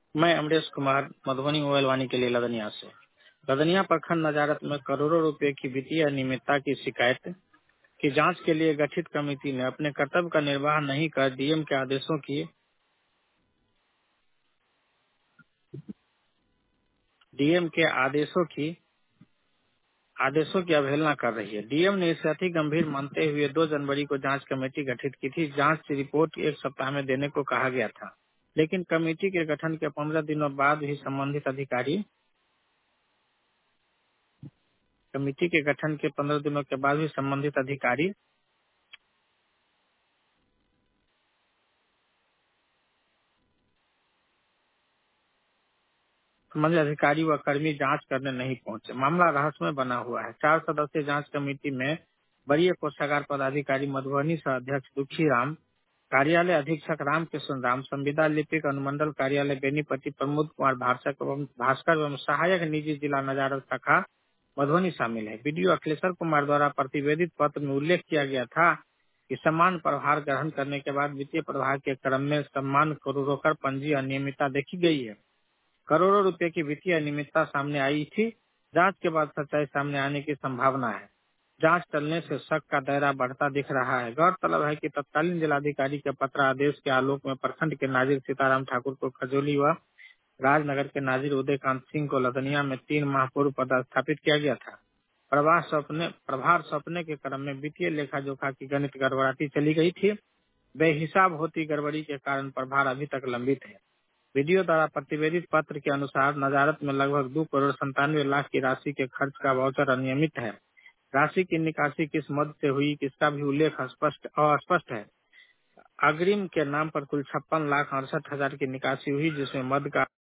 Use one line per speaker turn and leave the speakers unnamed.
मैं अमरेश कुमार मधुबनी मोबाइल वाणी के लिए लदनिया से। लदनिया प्रखंड नजारत में करोड़ों रुपए की वित्तीय अनियमितता की शिकायत की जांच के लिए गठित कमेटी ने अपने कर्तव्य का निर्वाह नहीं कर डीएम के आदेशों की अवहेलना कर रही है। डीएम ने इसे अति गंभीर मानते हुए 2 जनवरी को जांच कमेटी गठित की थी। जांच की रिपोर्ट 1 सप्ताह में देने को कहा गया था, लेकिन कमेटी के गठन के 15 दिनों बाद भी संबंधित अधिकारी व कर्मी जांच करने नहीं पहुंचे। मामला रहस्यमय बना हुआ है। 4 सदस्यीय जांच कमेटी में वरीय कोषागार पदाधिकारी मधुबनी सह अध्यक्ष दुखी राम, कार्यालय अधीक्षक रामकृष्ण राम, संविदा लिपिक अनुमंडल कार्यालय बेनीपट्टी प्रमोद कुमार भास्कर एवं सहायक निजी जिला नजारत शाखा मधुबनी शामिल है। बीडीओ अखिलेश्वर कुमार द्वारा प्रतिवेदित पत्र में उल्लेख किया गया था कि समान प्रभार ग्रहण करने के बाद वित्तीय प्रभार के क्रम में सम्मान करोड़ों कर पंजी अनियमितता देखी गई है। करोड़ों रुपए की वित्तीय अनियमितता सामने आई थी। जांच के बाद सच्चाई सामने आने की संभावना है। जांच टलने से शक का दायरा बढ़ता दिख रहा है। गौरतलब है कि तत्कालीन जिलाधिकारी के पत्र आदेश के आलोक में प्रखंड के नाजिर सीताराम ठाकुर को खजोली व राजनगर के नाजिर उदयकांत सिंह को लदनिया में 3 माह पूर्व पदस्थापित किया गया था। प्रभार सौंपने के क्रम में वित्तीय लेखा जोखा की गणित गड़बड़ाती चली गई थी। बेहिसाब होती गड़बड़ी के कारण प्रभार अभी तक लंबित है। वीडियो द्वारा प्रतिवेदित पत्र के अनुसार नजारत में लगभग 2 करोड़ 97 लाख की राशि के खर्च का वाउचर अनियमित है। राशि की निकासी किस मद से हुई, किसका भी उल्लेख अस्पष्ट है। अग्रिम के नाम पर कुल 56 लाख 68 हजार की निकासी हुई, जिसमें मद का